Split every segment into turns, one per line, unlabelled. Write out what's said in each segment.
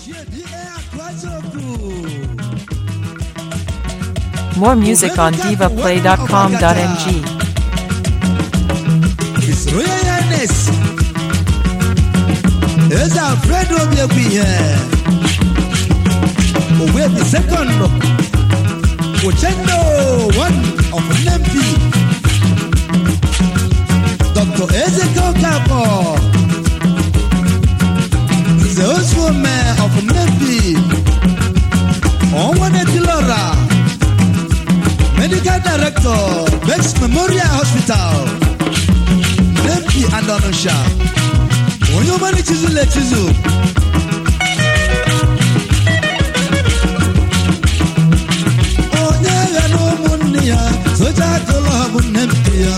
More music on divaplay.com.ng.
His Royal Highness is Alfredo Obiekwe here. We the second Ochendo one of NMP, Dr. Ezekiel Kapo, the also mayor of NMP, Onwane Tilora, Medical Director, Bex Memorial Hospital, NMP and Onosha, Onyomani Chizule Chizu. Soja kola bunempia,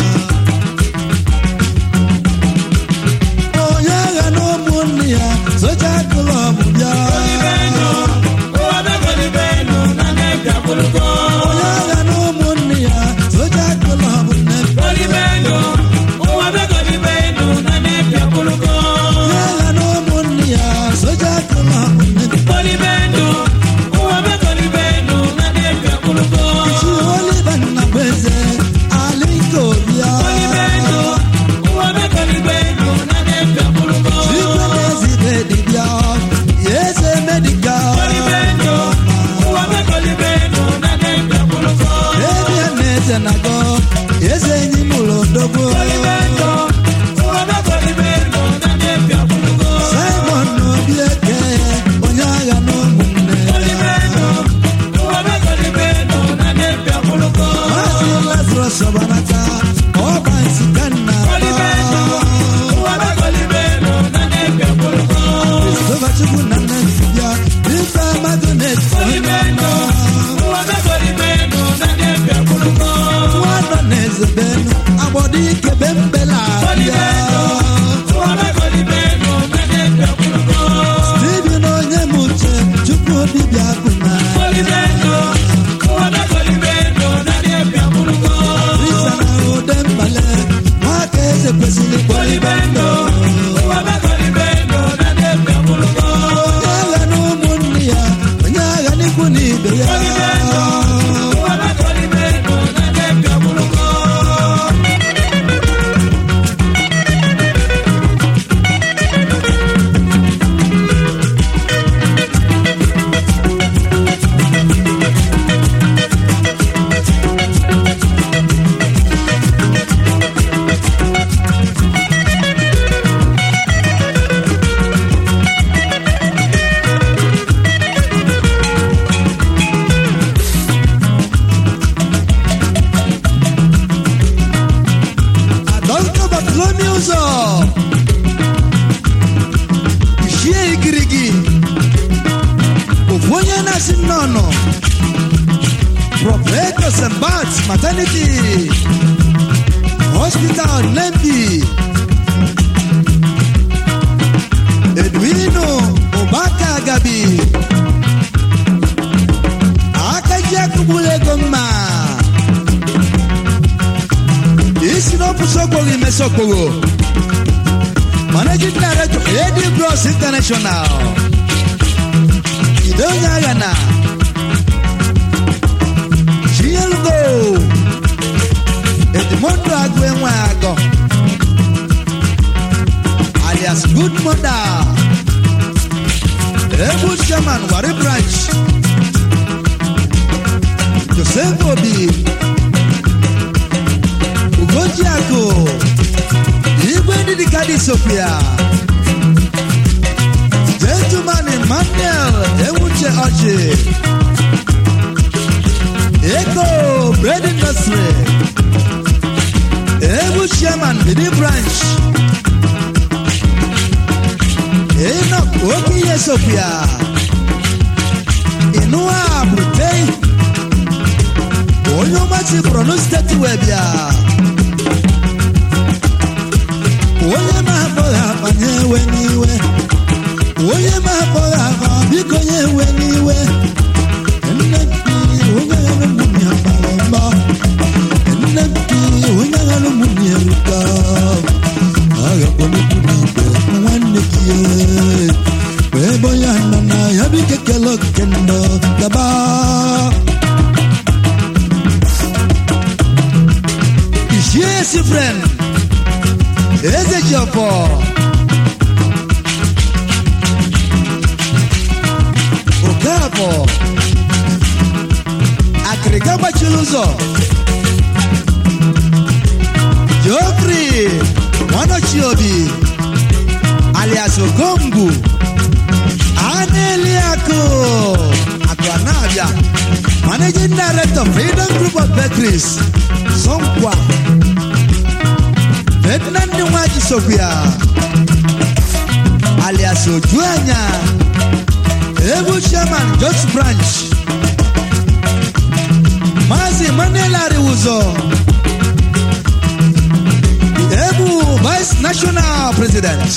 oh yeah, no munia. Soja kola bunya. Oliveno, oh ada oliveno, na nebia buluko. Oh yeah, no munia. Soja kola bunempia. Oliveno, oh ada oliveno, na nebia buluko. Oh yeah, no munia. Soja kola bunempia. Oliveno, oh ada oliveno, na nebia buluko. Maternity Hospital Nempi Edwino Obaka Gabi Akaja Kubule Goma Isino Pusokoli Mesokolo Managing Director Eddie Bros International Idonya Gana Chielgo Edmondo Agwenwago alias Good Mother Ebu Shaman Wari Branch Joseph Obi Ugojiako Igwe Didikadi Sophia Gentleman Emmanuel Ewuche Oji Eko Bread Industry Ebu Shaman Bidi Branch Enoch Okiye Sophia Inua Brutei Onyomachi Pronostate Webia Oye Mahabola Panyewe Niwe Oye Mahabola Bikoyewe Niwe Ebo ya nana ya bi kekelo kendo gaba. Yes, friend. Eze Jopo. Okapo. Akirigamba Chiluzo. Jokri. Wano Chiobi. Alias Okongu. Aneliako. Akwanabia. Managing Director, Freedom Group of Bakeries. Sonkwa. Ferdinand Nwaji Sophia alias Ojuanya Ebu Chairman George Branch Mazi Manela Riwuzo Ebu Vice National President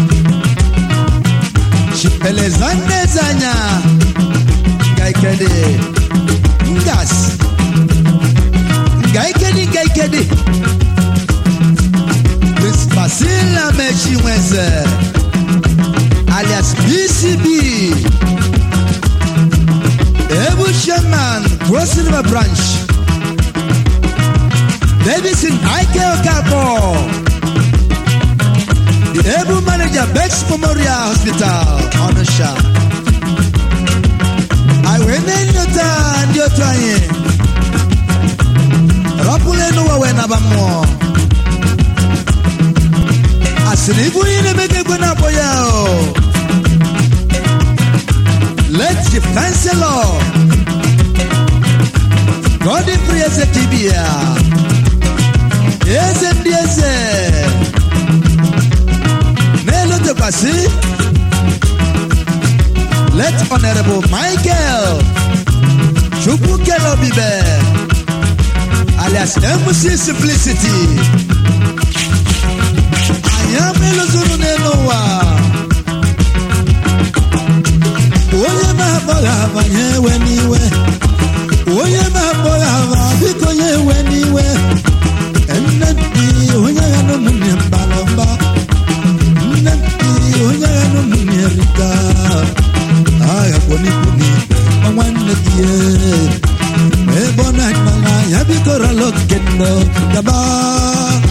Shipelezane Zanya Gaikede Ngas Gaikede Basila Mechi Wenze alias BCB Ebu Sherman Cross River Branch Davidson Ike Okapo the Ebu Manager Bex Memorial Hospital Onosha I went in Yota and Yotaye Rapuleno Wenabamo Asiribu ine meke kwena boyao. Let the Chancellor Godfrey Ezekibia Eze Nelo de Basi. Let Honorable Michael Chukukelo Bibe alias MC Simplicity Yamelo zuru nenowa Oye mabola vanyewe niwe Oye mabola viko yewe niwe Ennati oye gano mune mbalomba Ennati oye gano mune rika Aya koni Mwane kiye Ebona nana yabiko ralo kendo Gaba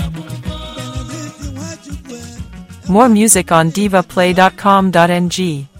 More music on divaplay.com.ng.